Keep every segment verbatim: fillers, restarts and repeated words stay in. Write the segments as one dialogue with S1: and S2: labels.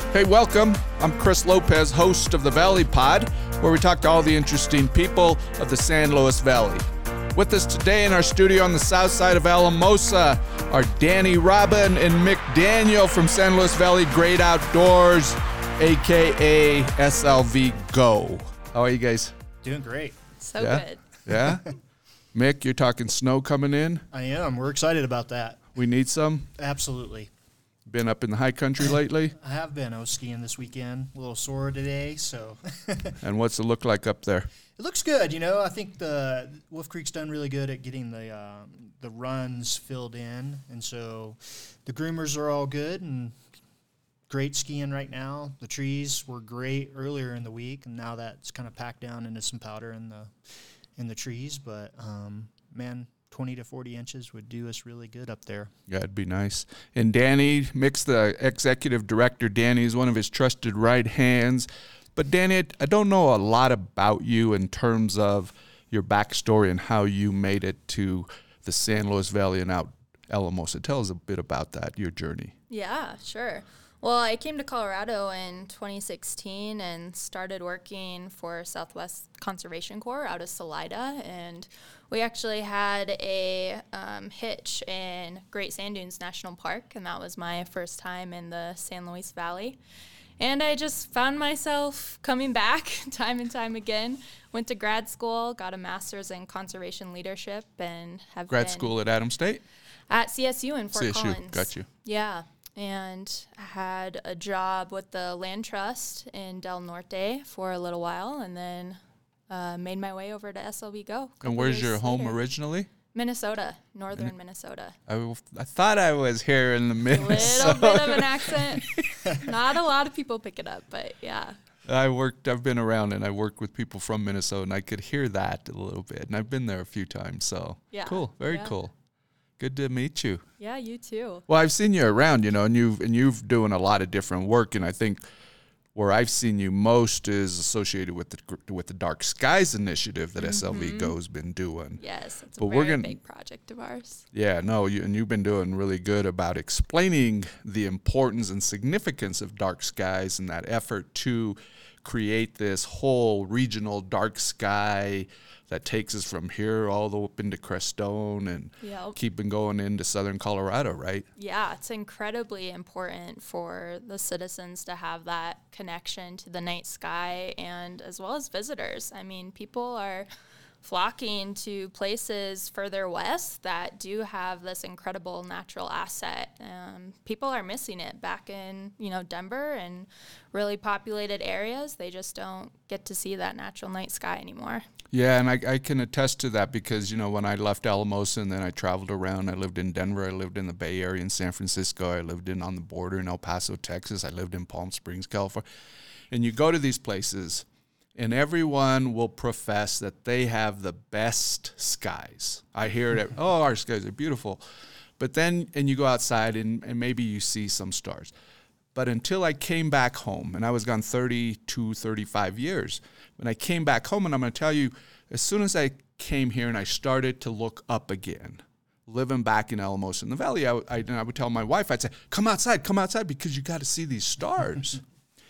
S1: Hey, welcome. I'm Chris Lopez, host of the Valley Pod, where we talk to all the interesting people of the San Luis Valley. With us today in our studio on the south side of Alamosa are Danny Robin and Mick Daniel from San Luis Valley Great Outdoors, a k a. S L V Go. How are you guys?
S2: Doing great.
S3: So
S1: yeah?
S3: good.
S1: Yeah? Mick, you're talking snow coming in?
S2: I am. We're excited about that.
S1: We need some?
S2: Absolutely.
S1: Been up in the high country lately?
S2: I have been. I was skiing this weekend. A little sore today, so.
S1: And what's it look like up there?
S2: It looks good. You know, I think the Wolf Creek's done really good at getting the uh, the runs filled in, and so the groomers are all good and great skiing right now. The trees were great earlier in the week, and now that's kind of packed down into some powder in the in the trees. But um, man, twenty to forty inches would do us really good up there.
S1: Yeah, it'd be nice. And Danny, Mick's the executive director. Danny is one of his trusted right hands. But Danny, I don't know a lot about you in terms of your backstory and how you made it to the San Luis Valley and out Alamosa. Tell us a bit about that, your journey.
S3: Yeah, sure. Well, I came to Colorado in twenty sixteen and started working for Southwest Conservation Corps out of Salida, and we actually had a um, hitch in Great Sand Dunes National Park, and that was my first time in the San Luis Valley. And I just found myself coming back time and time again. Went to grad school, got a master's in conservation leadership, and have
S1: Grad
S3: been
S1: school at Adams State?
S3: at C S U in Fort
S1: C S U,
S3: Collins.
S1: got you.
S3: Yeah, and I had a job with the Land Trust in Del Norte for a little while, and then uh, made my way over to S L V Go.
S1: And where's
S3: years
S1: your home
S3: later.
S1: originally?
S3: Minnesota, northern Minnesota.
S1: I, I thought I was here in the Minnesota.
S3: Little bit of an accent. Not a lot of people pick it up, but yeah.
S1: I worked, I've been around and I worked with people from Minnesota and I could hear that a little bit. And I've been there a few times, so
S3: Yeah.
S1: cool, very
S3: Yeah.
S1: cool. Good to meet you.
S3: Yeah, you too.
S1: Well, I've seen you around, you know, and you've and you've doing a lot of different work, and I think where I've seen you most is associated with the with the Dark Skies initiative that S L V Go's been doing.
S3: Yes, it's a
S1: But we're
S3: very
S1: gonna-
S3: big project of ours.
S1: Yeah, no, you, and you've been doing really good about explaining the importance and significance of dark skies and that effort to create this whole regional dark sky that takes us from here all the way up into Crestone and
S3: Yep.
S1: keeping going into southern Colorado, right?
S3: Yeah, it's incredibly important for the citizens to have that connection to the night sky, and as well as visitors. I mean, people are flocking to places further west that do have this incredible natural asset. Um, people are missing it back in, you know, Denver and really populated areas. They just don't get to see that natural night sky anymore.
S1: Yeah, and I, I can attest to that because, you know, when I left Alamosa and then I traveled around, I lived in Denver, I lived in the Bay Area in San Francisco, I lived in on the border in El Paso, Texas, I lived in Palm Springs, California. And you go to these places and everyone will profess that they have the best skies. I hear it, oh, our skies are beautiful. But then, and you go outside and, and maybe you see some stars. But until I came back home, and I was gone thirty-two, thirty-five years, when I came back home, and I'm going to tell you, as soon as I came here and I started to look up again, living back in Alamosa in the Valley, I, I, I would tell my wife, I'd say, come outside, come outside, because you got to see these stars.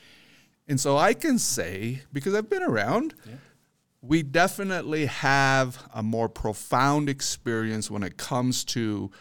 S1: And so I can say, because I've been around, yeah. we definitely have a more profound experience when it comes to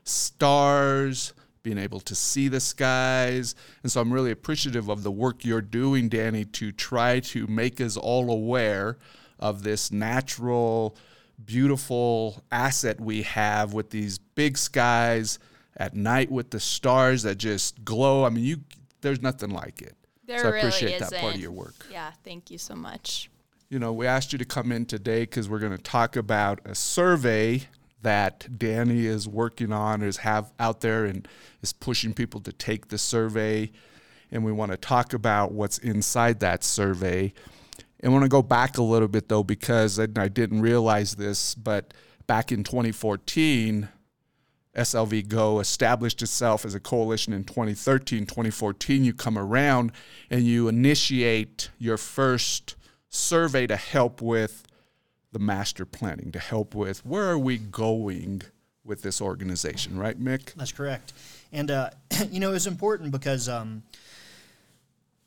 S1: stars, being able to see the skies. And so I'm really appreciative of the work you're doing, Danny, to try to make us all aware of this natural, beautiful asset we have with these big skies at night with the stars that just glow. I mean, you there's nothing like it.
S3: There
S1: so I
S3: really
S1: appreciate
S3: isn't.
S1: that part of your work.
S3: Yeah, thank you so much.
S1: You know, we asked you to come in today because we're going to talk about a survey that Danny is working on, is have out there and is pushing people to take the survey. And we want to talk about what's inside that survey. And I want to go back a little bit, though, because I, I didn't realize this, but back in twenty fourteen, S L V Go established itself as a coalition in twenty thirteen, twenty fourteen. You come around and you initiate your first survey to help with the master planning, to help with where are we going with this organization, right, Mick?
S2: That's correct. And, uh, you know, it's important because um,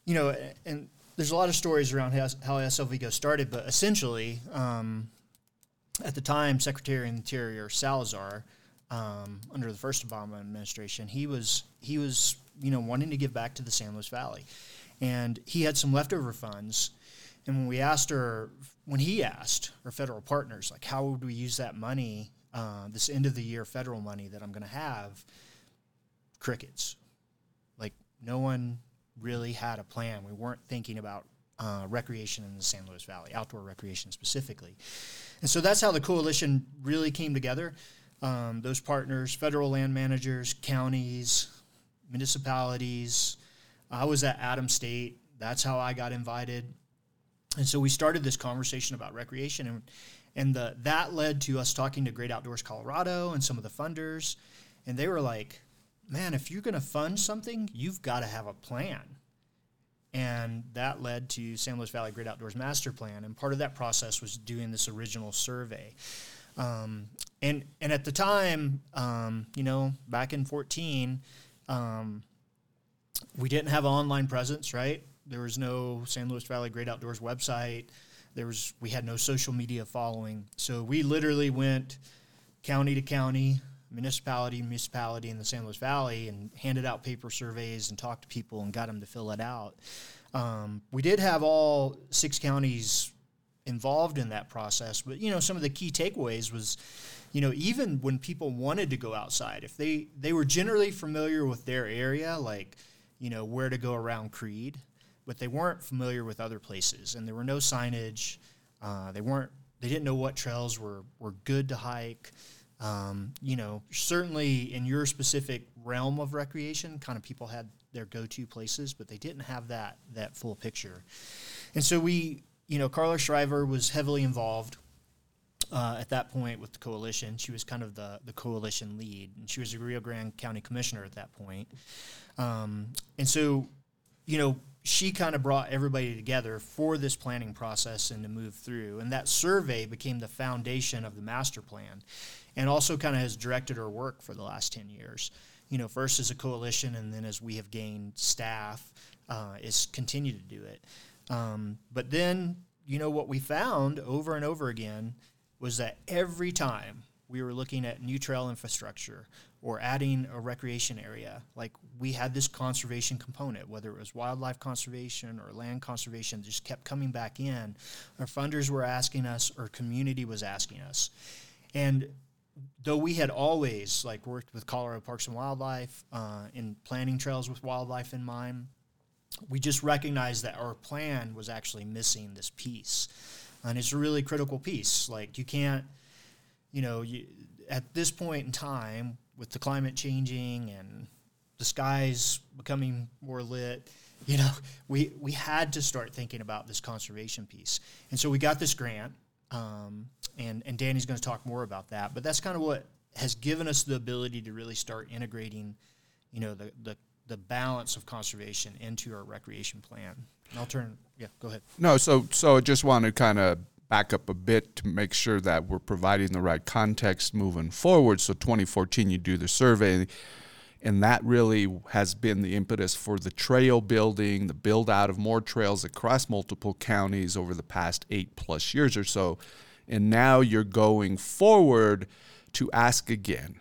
S2: you know, and there's a lot of stories around how, how S L V Go started, but essentially, um, at the time, Secretary of the Interior Salazar, um, under the first Obama administration, he was he was you know wanting to give back to the San Luis Valley, and he had some leftover funds. And when we asked her, when he asked our federal partners, like, how would we use that money, uh, this end of the year federal money that I'm going to have? Crickets. Like, no one really had a plan. We weren't thinking about uh, recreation in the San Luis Valley, outdoor recreation specifically. And so that's how the coalition really came together. Um, those partners, federal land managers, counties, municipalities. I was at Adams State. That's how I got invited. And so we started this conversation about recreation, and and the, that led to us talking to Great Outdoors Colorado and some of the funders, and they were like, man, if you're going to fund something, you've got to have a plan. And that led to San Luis Valley Great Outdoors Master Plan, and part of that process was doing this original survey. Um, and and at the time, um, you know, back in fourteen, um, we didn't have an online presence, right? There was no San Luis Valley Great Outdoors website. There was we had no social media following. So we literally went county to county, municipality, municipality in the San Luis Valley, and handed out paper surveys and talked to people and got them to fill it out. Um, we did have all six counties involved in that process, but you know, some of the key takeaways was, you know, even when people wanted to go outside, if they they were generally familiar with their area, like, you know, where to go around Creed, but they weren't familiar with other places, and there were no signage. Uh, they weren't. They didn't know what trails were were good to hike. Um, you know, certainly in your specific realm of recreation, kind of people had their go-to places, but they didn't have that that full picture. And so we, you know, Carla Shriver was heavily involved uh, at that point with the coalition. She was kind of the the coalition lead, and she was a Rio Grande County commissioner at that point. Um, and so, you know, she kind of brought everybody together for this planning process and to move through. And that survey became the foundation of the master plan, and also kind of has directed our work for the last ten years. You know, first as a coalition, and then as we have gained staff, uh, is continue to do it. Um, but then, you know, what we found over and over again was that every time we were looking at new trail infrastructure or adding a recreation area, like, we had this conservation component, whether it was wildlife conservation or land conservation, just kept coming back in. Our funders were asking us, our community was asking us. And though we had always, like, worked with Colorado Parks and Wildlife uh, in planning trails with wildlife in mind, we just recognized that our plan was actually missing this piece. And it's a really critical piece. Like, you can't, you know, you, at this point in time, with the climate changing and the skies becoming more lit, you know, we, we had to start thinking about this conservation piece. And so we got this grant, um, and, and Danny's going to talk more about that. But that's kind of what has given us the ability to really start integrating, you know, the, the, the balance of conservation into our recreation plan. And I'll turn, yeah, go ahead.
S1: No, so so I just want to kind of back up a bit to make sure that we're providing the right context moving forward. So twenty fourteen, you do the survey, and that really has been the impetus for the trail building, the build out of more trails across multiple counties over the past eight plus years or so. And now you're going forward to ask again,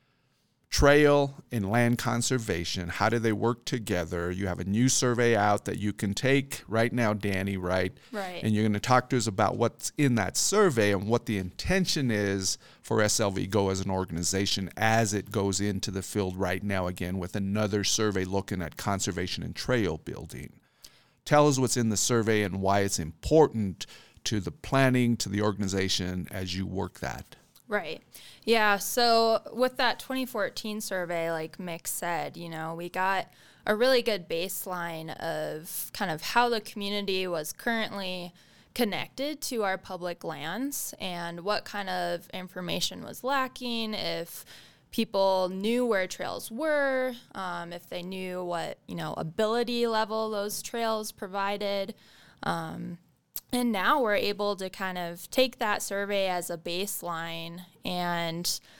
S1: trail and land conservation, how do they work together? You have a new survey out that you can take right now, Danny, right?
S3: Right.
S1: And you're going to talk to us about what's in that survey and what the intention is for S L V Go as an organization as it goes into the field right now, again, with another survey looking at conservation and trail building. Tell us what's in the survey and why it's important to the planning, to the organization as you work that.
S3: Right. Yeah. So with that twenty fourteen survey, like Mick said, you know, we got a really good baseline of kind of how the community was currently connected to our public lands and what kind of information was lacking, if people knew where trails were, um, if they knew what, you know, ability level those trails provided. Um, And now we're able to kind of take that survey as a baseline and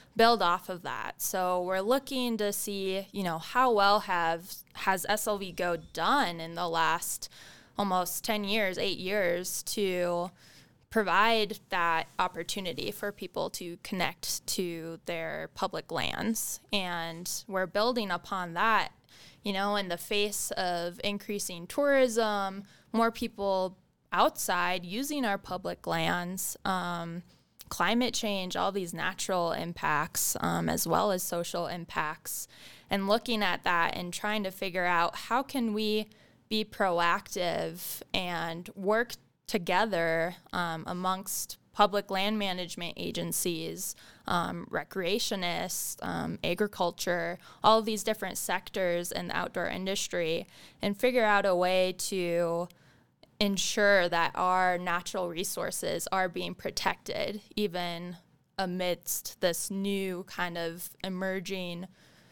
S3: build off of that. So we're looking to see, you know, how well have has S L V Go done in the last almost ten years, eight years to provide that opportunity for people to connect to their public lands. And we're building upon that, you know, in the face of increasing tourism, more people outside using our public lands, um, climate change, all these natural impacts, um, as well as social impacts, and looking at that and trying to figure out how can we be proactive and work together um, amongst public land management agencies, um, recreationists, um, agriculture, all of these different sectors in the outdoor industry, and figure out a way to ensure that our natural resources are being protected, even amidst this new kind of emerging,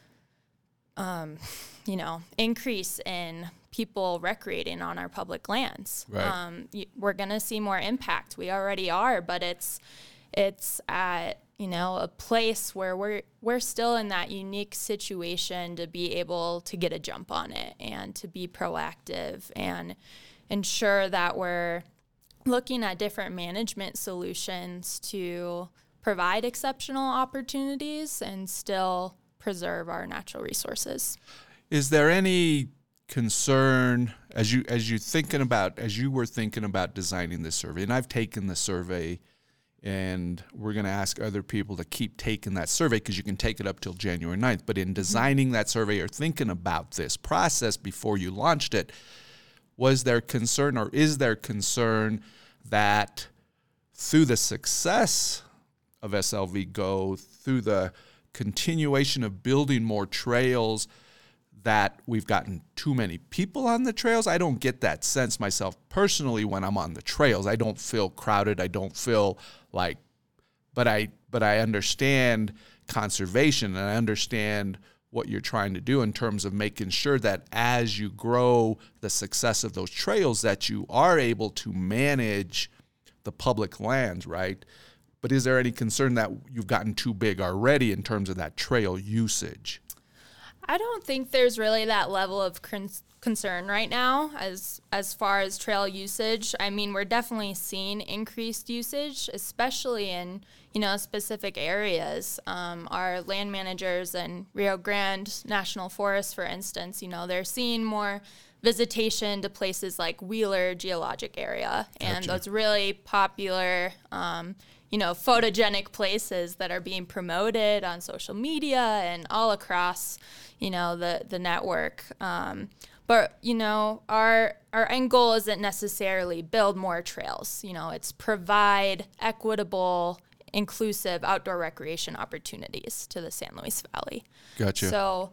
S3: um, you know, increase in people recreating on our public lands.
S1: Right.
S3: Um, we're going to see more impact. We already are, but it's it's at, you know, a place where we're we're still in that unique situation to be able to get a jump on it and to be proactive and ensure that we're looking at different management solutions to provide exceptional opportunities and still preserve our natural resources.
S1: Is there any concern as you as you thinking about as you were thinking about designing this survey? And I've taken the survey, and we're going to ask other people to keep taking that survey because you can take it up till January ninth. But in designing that survey or thinking about this process before you launched it, was there concern or is there concern that through the success of S L V Go, through the continuation of building more trails, that we've gotten too many people on the trails? I don't get that sense myself personally when I'm on the trails. I don't feel crowded. I don't feel like, but I but I understand conservation, and I understand what you're trying to do in terms of making sure that as you grow the success of those trails, that you are able to manage the public lands, right? But is there any concern that you've gotten too big already in terms of that trail usage?
S3: I don't think there's really that level of con- concern right now as as far as trail usage. I mean, we're definitely seeing increased usage, especially in, you know, specific areas. Um, our land managers in Rio Grande National Forest, for instance, you know, they're seeing more visitation to places like Wheeler Geologic Area, and
S1: Gotcha.
S3: those really popular, um, you know, photogenic places that are being promoted on social media and all across, you know, the, the network. Um, but, you know, our our end goal isn't necessarily build more trails. You know, it's provide equitable, inclusive outdoor recreation opportunities to the San Luis Valley.
S1: Gotcha.
S3: So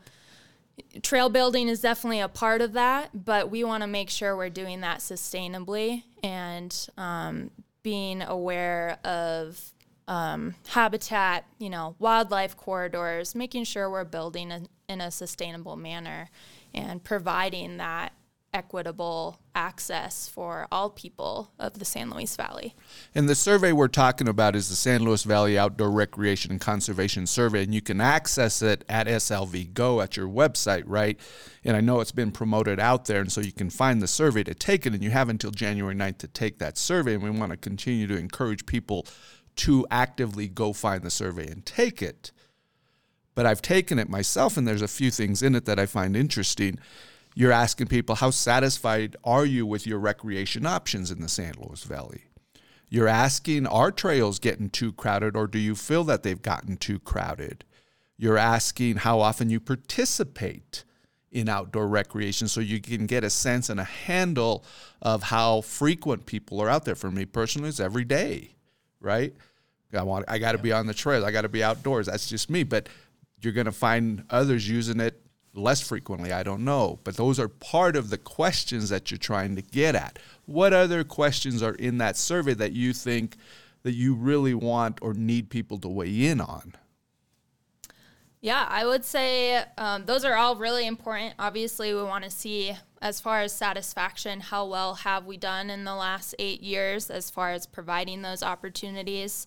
S3: trail building is definitely a part of that, but we want to make sure we're doing that sustainably and um, being aware of um, habitat, you know, wildlife corridors, making sure we're building a, in a sustainable manner and providing that equitable access for all people of the San Luis Valley.
S1: And the survey we're talking about is the San Luis Valley Outdoor Recreation and Conservation Survey, and you can access it at S L V Go at your website, right? And I know it's been promoted out there, and so you can find the survey to take it, and you have until January ninth to take that survey, and we want to continue to encourage people to actively go find the survey and take it. But I've taken it myself, and there's a few things in it that I find interesting. You're asking people, how satisfied are you with your recreation options in the San Luis Valley? You're asking, are trails getting too crowded, or do you feel that they've gotten too crowded? You're asking how often you participate in outdoor recreation so you can get a sense and a handle of how frequent people are out there. For me personally, it's every day, right? I want, I got to be on the trail. I got to be outdoors. That's just me. But you're going to find others using it less frequently, I don't know. But those are part of the questions that you're trying to get at. What other questions are in that survey that you think that you really want or need people to weigh in on?
S3: Yeah, I would say um, those are all really important. Obviously, we want to see, as far as satisfaction, how well have we done in the last eight years as far as providing those opportunities.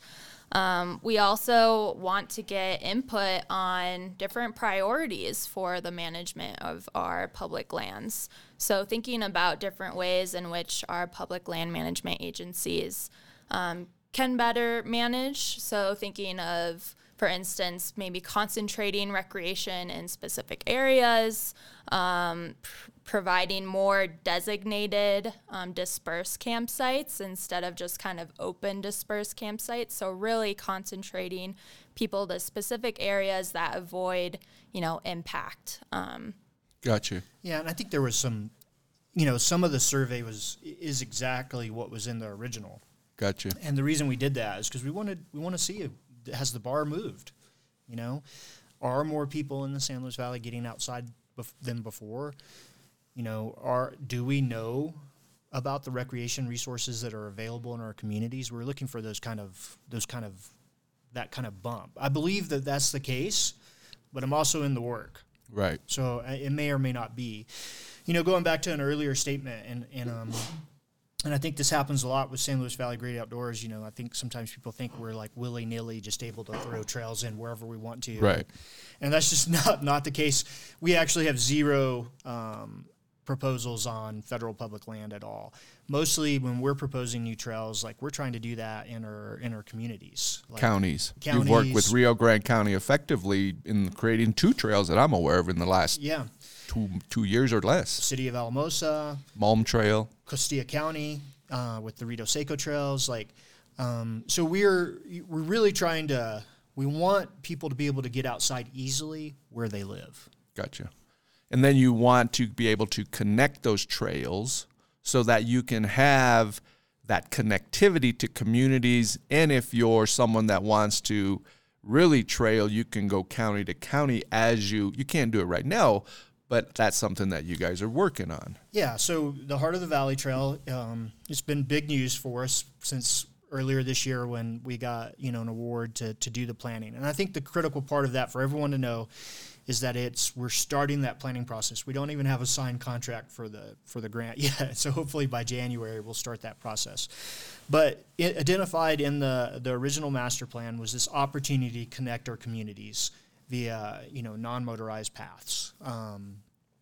S3: Um, we also want to get input on different priorities for the management of our public lands. So thinking about different ways in which our public land management agencies um, can better manage. So thinking of, for instance, maybe concentrating recreation in specific areas, um, pr- providing more designated um, dispersed campsites instead of just kind of open dispersed campsites. So really concentrating people to specific areas that avoid, you know, impact. Um,
S1: Gotcha.
S2: Yeah, and I think there was some, you know, some of the survey was is exactly what was in the original.
S1: Gotcha.
S2: And the reason we did that is because we wanted we want to see if, has the bar moved, you know? Are more people in the San Luis Valley getting outside bef- than before? You know, are do we know about the recreation resources that are available in our communities? We're looking for those kind of those kind of that kind of bump. I believe that that's the case, but I'm also in the work.
S1: Right.
S2: So uh, it may or may not be. You know, going back to an earlier statement, and and um, and I think this happens a lot with San Luis Valley Great Outdoors. You know, I think sometimes people think we're like willy nilly, just able to throw trails in wherever we want to.
S1: Right.
S2: And that's just not not the case. We actually have zero um, proposals on federal public land at all. Mostly when we're proposing new trails, like we're trying to do that in our in our communities. Like
S1: Counties.
S2: counties.
S1: You've worked with Rio Grande County effectively in creating two trails that I'm aware of in the last
S2: Yeah.
S1: two two years or less.
S2: City of Alamosa,
S1: Malm Trail.
S2: Costilla County uh, with the Rito Seco trails. Like, um, so we're we're really trying to, we want people to be able to get outside easily where they live.
S1: Gotcha. And then you want to be able to connect those trails so that you can have that connectivity to communities. And if you're someone that wants to really trail, you can go county to county as you, you can't do it right now, but that's something that you guys are working on.
S2: Yeah, so the Heart of the Valley Trail, um, it's been big news for us since earlier this year when we got, you know, an award to, to do the planning. And I think the critical part of that for everyone to know is that it's we're starting that planning process. We don't even have a signed contract for the for the grant yet. So hopefully by January we'll start that process. But it identified in the, the original master plan was this opportunity to connect our communities via, you know, non-motorized paths. Um,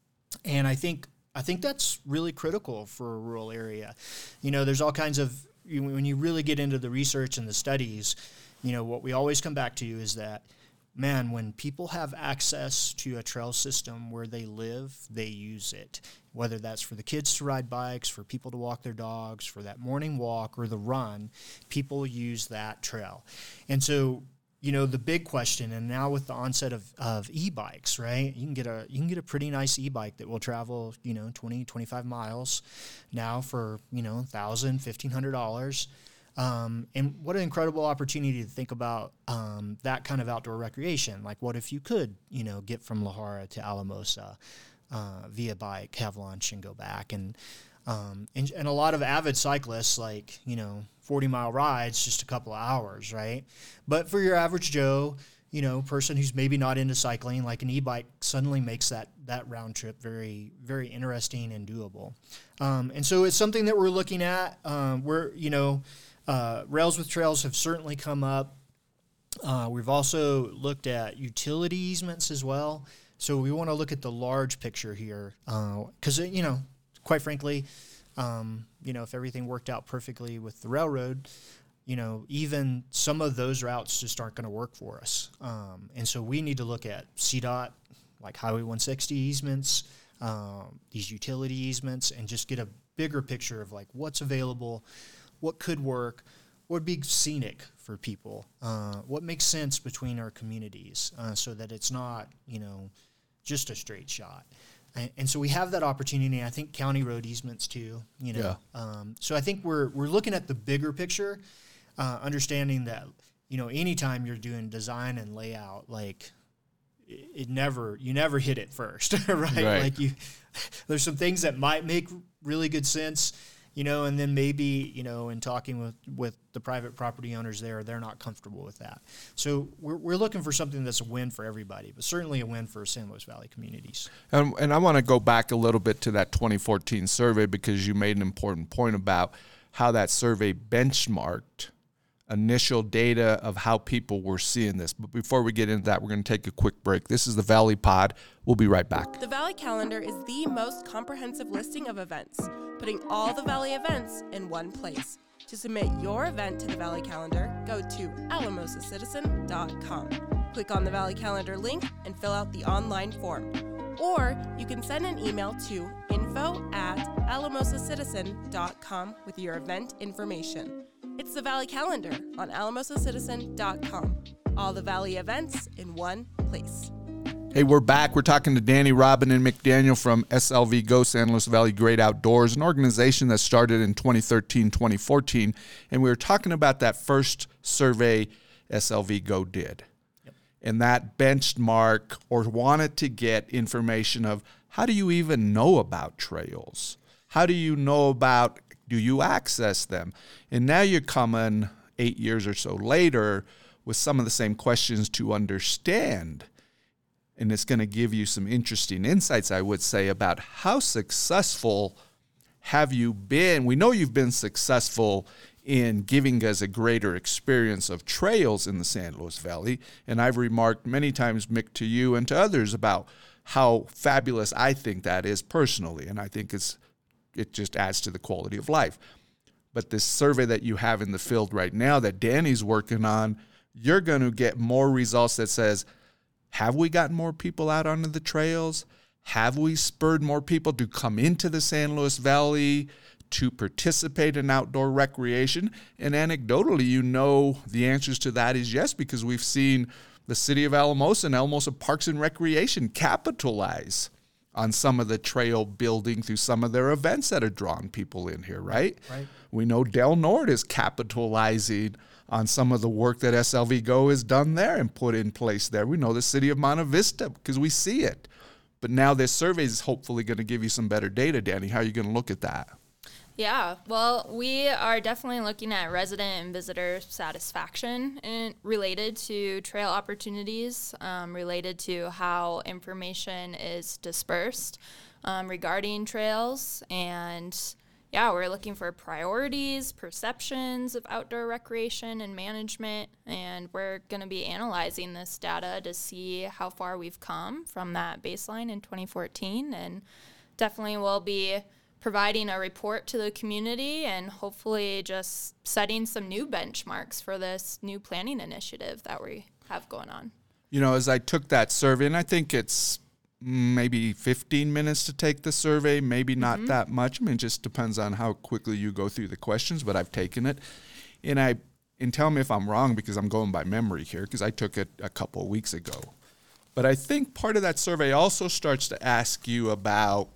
S2: and I think I think that's really critical for a rural area. You know, there's all kinds of, you, when you really get into the research and the studies, you know, what we always come back to is that, man, when people have access to a trail system where they live, they use it. Whether that's for the kids to ride bikes, for people to walk their dogs, for that morning walk or the run, people use that trail. And so, you know, the big question, and now with the onset of, of e-bikes, right, you can get a you can get a pretty nice e-bike that will travel, you know, twenty, twenty-five miles now for, you know, one thousand dollars, fifteen hundred dollars. Um, and what an incredible opportunity to think about um, that kind of outdoor recreation. Like, what if you could, you know, get from La Jara to Alamosa uh, via bike, have lunch, and go back? And, um, and and a lot of avid cyclists, like, you know, forty-mile rides, just a couple of hours, right? But for your average Joe, you know, person who's maybe not into cycling, like an e-bike suddenly makes that that round trip very, very interesting and doable. Um, and so it's something that we're looking at. Um, we're, you know, Uh, Rails with Trails have certainly come up. Uh, we've also looked at utility easements as well. So we want to look at the large picture here because, uh, you know, quite frankly, um, you know, if everything worked out perfectly with the railroad, you know, even some of those routes just aren't going to work for us. Um, and so we need to look at C DOT, like Highway one sixty easements, um, these utility easements, and just get a bigger picture of like what's available, what could work, what would be scenic for people, uh, what makes sense between our communities uh, so that it's not, you know, just a straight shot. And, and so we have that opportunity, I think county road easements too, you know.
S1: Yeah.
S2: Um, so I think we're we're looking at the bigger picture, uh, understanding that, you know, anytime you're doing design and layout, like it, it never, you never hit it first, right?
S1: Right.
S2: Like you, there's some things that might make really good sense, you know, and then maybe, you know, in talking with, with the private property owners there, they're not comfortable with that. So we're we're looking for something that's a win for everybody, but certainly a win for San Luis Valley communities.
S1: And, and I want to go back a little bit to that twenty fourteen survey because you made an important point about how that survey benchmarked initial data of how people were seeing this. But before we get into that, we're going to take a quick break. This is the Valley Pod. We'll be right back.
S4: The Valley Calendar is the most comprehensive listing of events, putting all the Valley events in one place. To submit your event to the Valley Calendar, go to alamosa citizen dot com. Click on the Valley Calendar link and fill out the online form. Or you can send an email to info at alamosa citizen dot com with your event information. It's the Valley Calendar on alamosa citizen dot com. All the Valley events in one place.
S1: Hey, we're back. We're talking to Danny, Robin, and McDaniel from S L V Go, San Luis Valley Great Outdoors, an organization that started in twenty thirteen, twenty fourteen. And we were talking about that first survey S L V Go did. Yep. And that benchmark or wanted to get information of how do you even know about trails? How do you know about, do you access them? And now you're coming eight years or so later with some of the same questions to understand. And it's going to give you some interesting insights, I would say, about how successful have you been. We know you've been successful in giving us a greater experience of trails in the San Luis Valley. And I've remarked many times, Mick, to you and to others about how fabulous I think that is personally. And I think it's it just adds to the quality of life. But this survey that you have in the field right now that Danny's working on, you're going to get more results that says, have we gotten more people out onto the trails? Have we spurred more people to come into the San Luis Valley to participate in outdoor recreation? And anecdotally, you know the answers to that is yes, because we've seen the city of Alamosa and Alamosa Parks and Recreation capitalize on some of the trail building through some of their events that are drawing people in here, right?
S2: Right.
S1: We know Del Norte is capitalizing on some of the work that S L V Go has done there and put in place there. We know the city of Monte Vista because we see it. But now this survey is hopefully going to give you some better data, Danny. How are you going to look at that?
S3: Yeah, well, we are definitely looking at resident and visitor satisfaction in, related to trail opportunities, um, related to how information is dispersed um, regarding trails. And yeah, we're looking for priorities, perceptions of outdoor recreation and management, and we're going to be analyzing this data to see how far we've come from that baseline in twenty fourteen, and definitely we'll be providing a report to the community and hopefully just setting some new benchmarks for this new planning initiative that we have going on.
S1: You know, as I took that survey, and I think it's maybe fifteen minutes to take the survey, maybe not mm-hmm. that much. I mean, it just depends on how quickly you go through the questions, but I've taken it. And I and tell me if I'm wrong because I'm going by memory here because I took it a couple of weeks ago. But I think part of that survey also starts to ask you about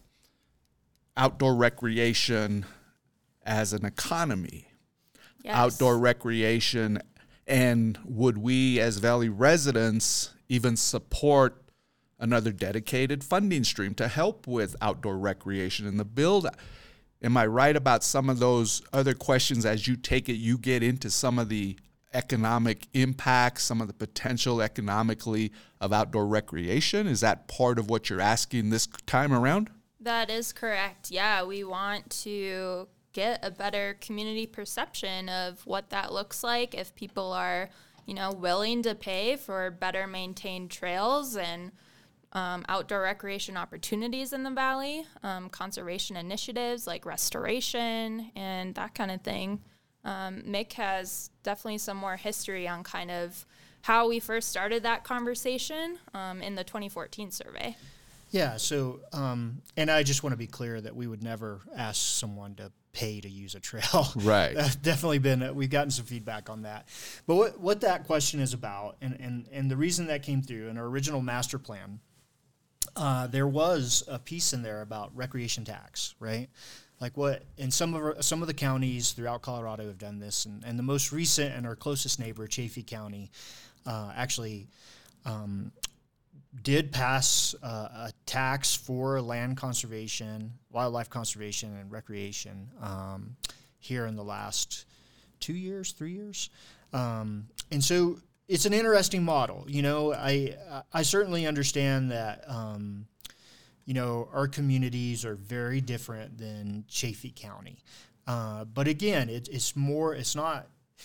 S1: outdoor recreation as an economy. Yes. Outdoor recreation, and would we as Valley residents even support another dedicated funding stream to help with outdoor recreation and the build? Am I right about some of those other questions as you take it, you get into some of the economic impacts, some of the potential economically of outdoor recreation? Is that part of what you're asking this time around?
S3: That is correct. Yeah, we want to get a better community perception of what that looks like if people are, you know, willing to pay for better maintained trails and um, outdoor recreation opportunities in the valley, um, conservation initiatives like restoration and that kind of thing. Um, Mick has definitely some more history on kind of how we first started that conversation um, in the twenty fourteen survey.
S2: Yeah, so, um, and I just want to be clear that we would never ask someone to pay to use a trail.
S1: Right.
S2: That's definitely been, uh, we've gotten some feedback on that. But what, what that question is about, and, and, and the reason that came through in our original master plan, uh, there was a piece in there about recreation tax, right? Like what, and some of our, some of the counties throughout Colorado have done this, and, and the most recent and our closest neighbor, Chaffee County, uh, actually um, did pass uh, a tax for land conservation, wildlife conservation, and recreation um, here in the last two years, three years. Um, and so it's an interesting model. You know, I I certainly understand that, um, you know, our communities are very different than Chaffee County. Uh, but again, it, it's more, it's not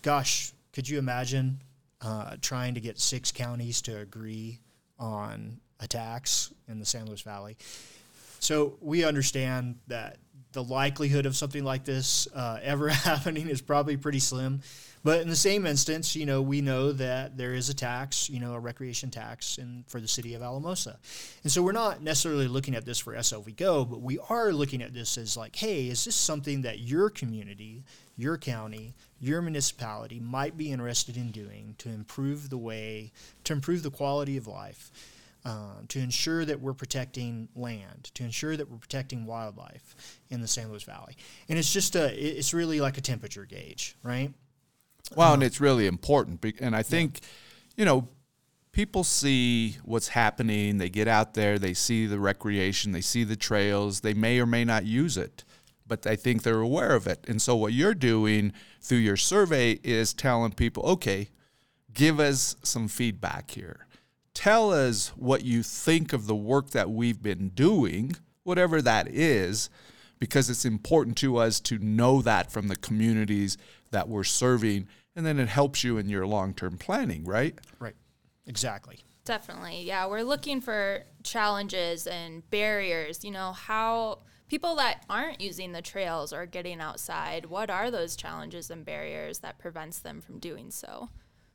S2: gosh, could you imagine uh, trying to get six counties to agree on a tax in the San Luis Valley? So we understand that the likelihood of something like this uh, ever happening is probably pretty slim. But in the same instance, you know, we know that there is a tax, you know, a recreation tax in, for the city of Alamosa. And so we're not necessarily looking at this for S L V Go, but we are looking at this as like, hey, is this something that your community, your county, your municipality might be interested in doing to improve the way, to improve the quality of life, uh, to ensure that we're protecting land, to ensure that we're protecting wildlife in the San Luis Valley. And it's just a, it's really like a temperature gauge, right?
S1: Well, and it's really important. And I think, you know, people see what's happening. They get out there, they see the recreation, they see the trails. They may or may not use it, but I think they're aware of it. And so what you're doing through your survey is telling people, okay, give us some feedback here. Tell us what you think of the work that we've been doing, whatever that is, because it's important to us to know that from the communities that we're serving, and then it helps you in your long-term planning, right?
S2: Right, exactly.
S3: Definitely, yeah. We're looking for challenges and barriers, you know, how people that aren't using the trails or getting outside, what are those challenges and barriers that prevents them from doing so?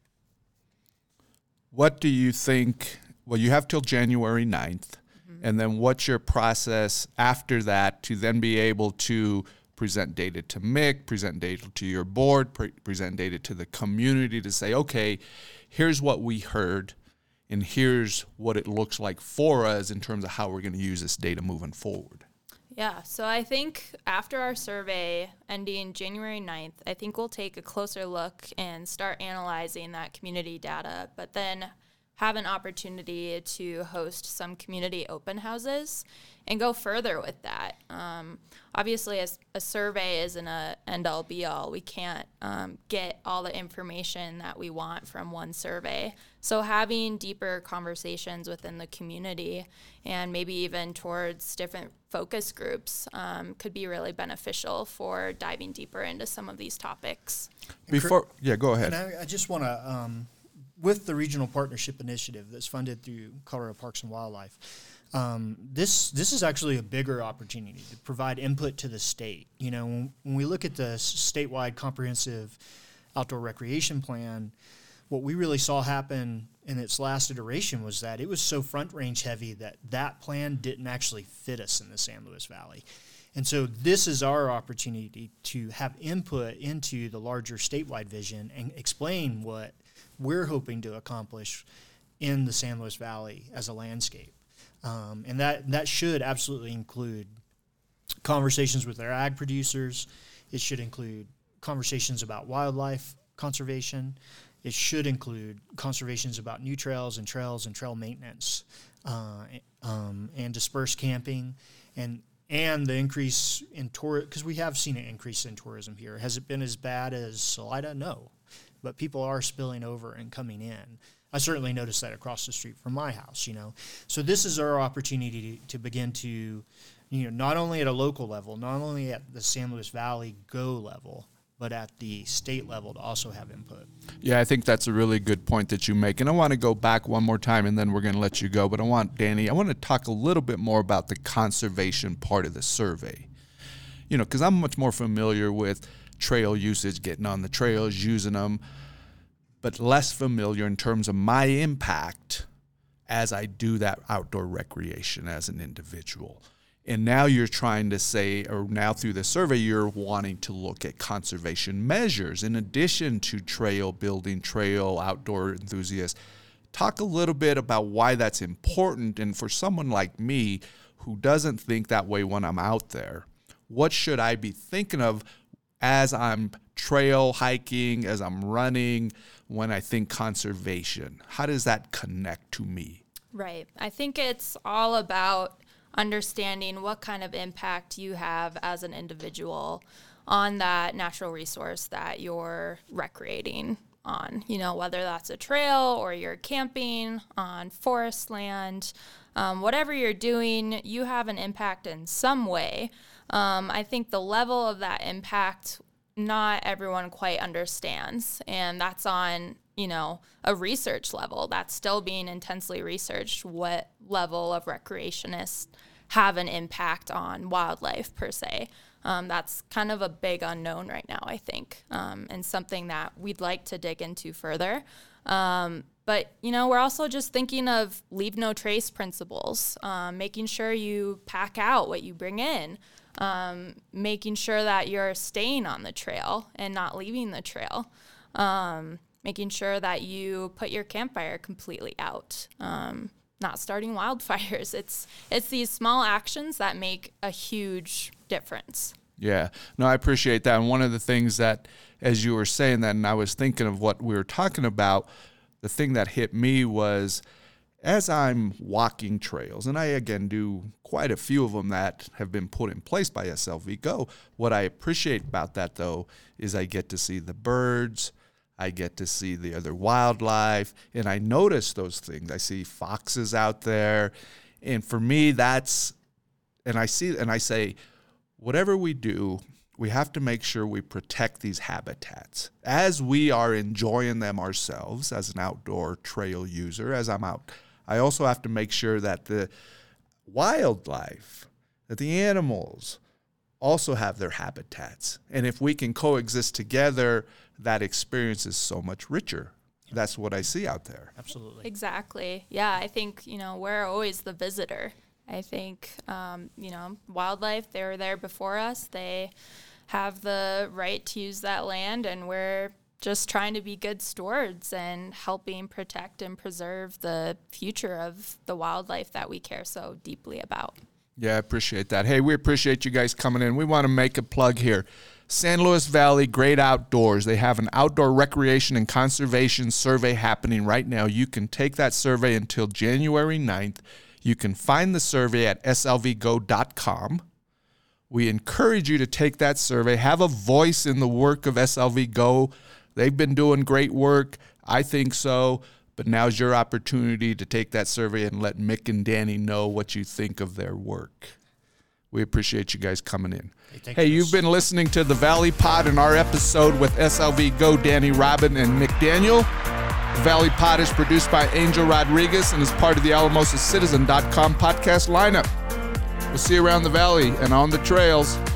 S1: What do you think, well, you have till January ninth, mm-hmm. and then what's your process after that to then be able to present data to M I C, present data to your board, pre- present data to the community to say, okay, here's what we heard, and here's what it looks like for us in terms of how we're going to use this data moving forward?
S3: Yeah, so I think after our survey ending January ninth, I think we'll take a closer look and start analyzing that community data, but then have an opportunity to host some community open houses and go further with that. Um, obviously, as a survey isn't a end-all be-all. We can't um, get all the information that we want from one survey. So having deeper conversations within the community and maybe even towards different focus groups um, could be really beneficial for diving deeper into some of these topics.
S1: Before, yeah, go ahead.
S2: And I, I just want to, um, with the Regional Partnership Initiative that's funded through Colorado Parks and Wildlife, um, this this is actually a bigger opportunity to provide input to the state. You know, when, when we look at the statewide comprehensive outdoor recreation plan, what we really saw happen in its last iteration was that it was so front range heavy that that plan didn't actually fit us in the San Luis Valley. And so this is our opportunity to have input into the larger statewide vision and explain what we're hoping to accomplish in the San Luis Valley as a landscape. Um, and that, that should absolutely include conversations with our ag producers. It should include conversations about wildlife conservation. It should include conservations about new trails and trails and trail maintenance, uh, um, and dispersed camping, and and the increase in tour, because we have seen an increase in tourism here. Has it been as bad as Salida? No, but people are spilling over and coming in. I certainly noticed that across the street from my house, you know. So this is our opportunity to, to begin to, you know, not only at a local level, not only at the San Luis Valley Go level, but at the state level to also have input.
S1: Yeah, I think that's a really good point that you make. And I want to go back one more time, and then we're going to let you go. But I want, Danny, I want to talk a little bit more about the conservation part of the survey. You know, because I'm much more familiar with trail usage, getting on the trails, using them, but less familiar in terms of my impact as I do that outdoor recreation as an individual. And now you're trying to say, or now through the survey, you're wanting to look at conservation measures in addition to trail building, trail outdoor enthusiasts. Talk a little bit about why that's important. And for someone like me who doesn't think that way when I'm out there, what should I be thinking of as I'm trail hiking, as I'm running, when I think conservation? How does that connect to me?
S3: Right. I think it's all about understanding what kind of impact you have as an individual on that natural resource that you're recreating on, you know, whether that's a trail or you're camping on forest land, um, whatever you're doing, you have an impact in some way. Um, I think the level of that impact not everyone quite understands. And that's on, you know, a research level. That's still being intensely researched. What level of recreationists have an impact on wildlife per se? Um, that's kind of a big unknown right now, I think, um, and something that we'd like to dig into further. Um, but, you know, we're also just thinking of leave no trace principles, um, making sure you pack out what you bring in, um, making sure that you're staying on the trail and not leaving the trail, um, making sure that you put your campfire completely out, um, not starting wildfires. It's it's these small actions that make a huge difference.
S1: Yeah, no, I appreciate that. And one of the things that, as you were saying that, and I was thinking of what we were talking about, the thing that hit me was, as I'm walking trails, and I, again, do quite a few of them that have been put in place by S L V Go, what I appreciate about that, though, is I get to see the birds, I get to see the other wildlife, and I notice those things. I see foxes out there, and for me, that's, and I see, and I say, whatever we do, we have to make sure we protect these habitats. As we are enjoying them ourselves as an outdoor trail user, as I'm out, I also have to make sure that the wildlife, that the animals also have their habitats. And if we can coexist together, that experience is so much richer. That's what I see out there.
S2: Absolutely.
S3: Exactly. Yeah, I think, you know, we're always the visitor. I think, um, you know, wildlife, they were there before us. They have the right to use that land, and we're just trying to be good stewards and helping protect and preserve the future of the wildlife that we care so deeply about.
S1: Yeah, I appreciate that. Hey, we appreciate you guys coming in. We want to make a plug here. San Luis Valley Great Outdoors. They have an outdoor recreation and conservation survey happening right now. You can take that survey until January ninth. You can find the survey at S L V go dot com. We encourage you to take that survey. Have a voice in the work of S L V Go. They've been doing great work. I think so. But now's your opportunity to take that survey and let Mick and Danny know what you think of their work. We appreciate you guys coming in.
S2: Hey,
S1: hey you've been listening to the Valley Pod and our episode with S L V Go, Danny Robin, and Mick Daniel. The Valley Pod is produced by Angel Rodriguez and is part of the Alamosa Citizen dot com podcast lineup. We'll see you around the valley and on the trails.